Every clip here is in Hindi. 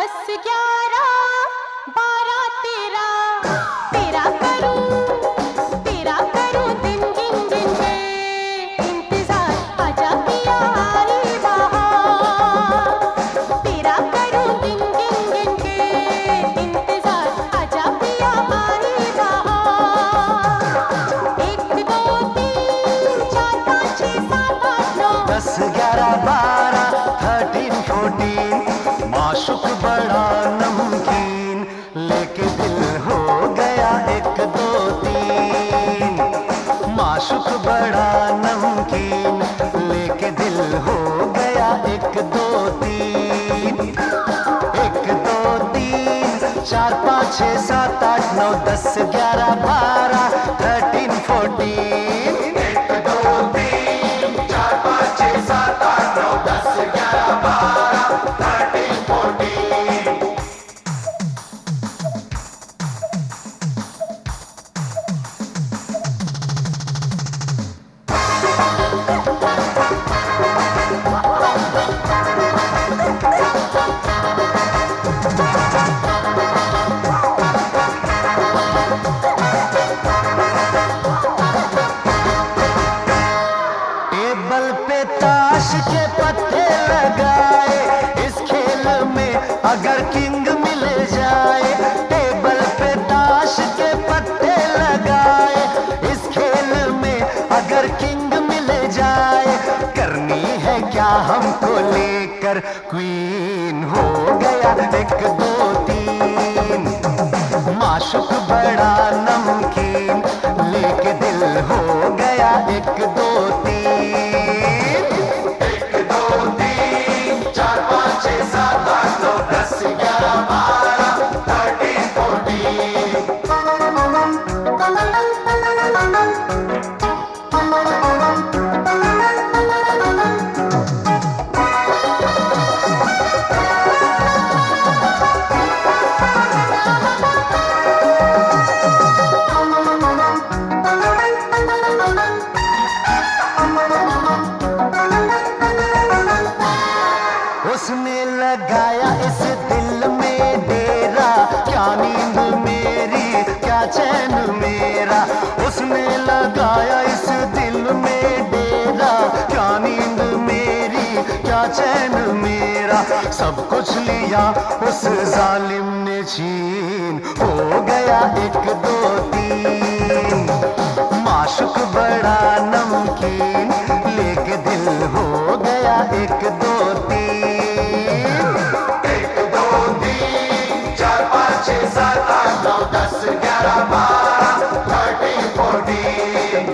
माशुक बड़ा नमकीन, लेके दिल हो गया एक दो तीन। माशुक बड़ा नमकीन, लेके दिल हो गया एक दो तीन। एक दो तीन चार पाँच छः सात आठ नौ 10 11 12 13 14। एक दो तीन चार पाँच छः सात आठ नौ 10 11 12 13 14। टेबल पे ताश के पत्ते लगाए, इस खेल में अगर किंग मिल जाए। टेबल पे ताश के पत्ते लगाए, इस खेल में अगर किंग मिल जाए। करनी है क्या हमको लेकर क्वीन, हो गया एक दो तीन। माशुक बड़ा नमकीन, लेके दिल हो गया एक दो तीन। एक दो तीन चार पाँच छः सात आठ नौ 10 11 12 13 14। उसने लगाया इस दिल में डेरा, क्या नींद मेरी क्या चैन मेरा। उसने लगाया इस दिल में डेरा, क्या नींद मेरी क्या चैन मेरा। सब कुछ लिया उस जालिम ने छीन, हो गया एक दो तीन। माशुक बड़ा नमकीन, लेके दिल हो गया एक दो तीन। एक दो तीन चार पाँच छः सात आठ नौ 10 11 12 13 14।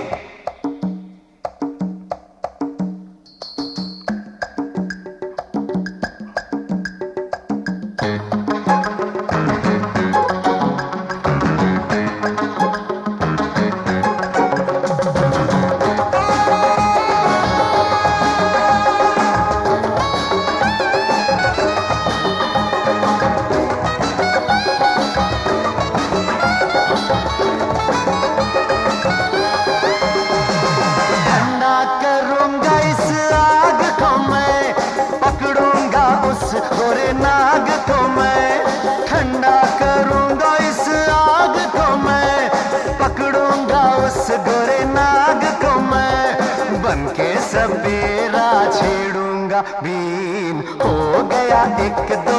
गोरे नाग को मैं ठंडा करूंगा, इस आग को मैं पकड़ूंगा। उस गोरे नाग को मैं बनके सवेरा छेड़ूंगा बीन, हो गया एक दो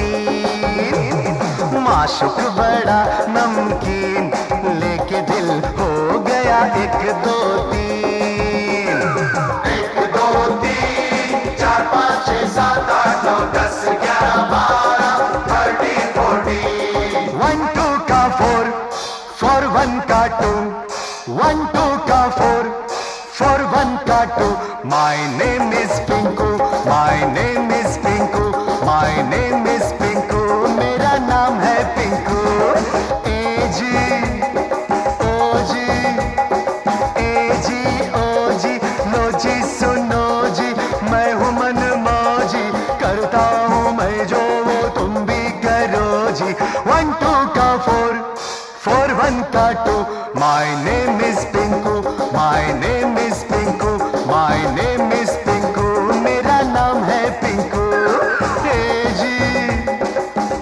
तीन। माशुक बड़ा नमकीन, लेके दिल हो गया एक दो तीन। एक दो तीन चार पाँच छः सात आठ नौ 10 11 12 13 14। 1 2 का 4 4 1 का 2 1 2 का 4 4 1 का 2। My name is Pinku, my name is Pinku, my name is Pinku, मेरा नाम है पिंकू। ए जी ओ जी, ए जी ओ जी, लो जी सुनो जी, मैं हूँ मन मौजी, करता हूँ मैं जो वो तुम भी करो जी। 1 2 का 4 4 1 का 2। My name is Pinku, my name is Pinku, my name is Pinku, मेरा नाम है पिंकू। ए जी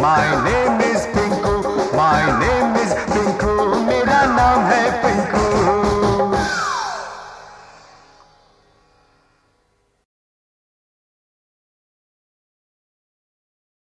माय नेम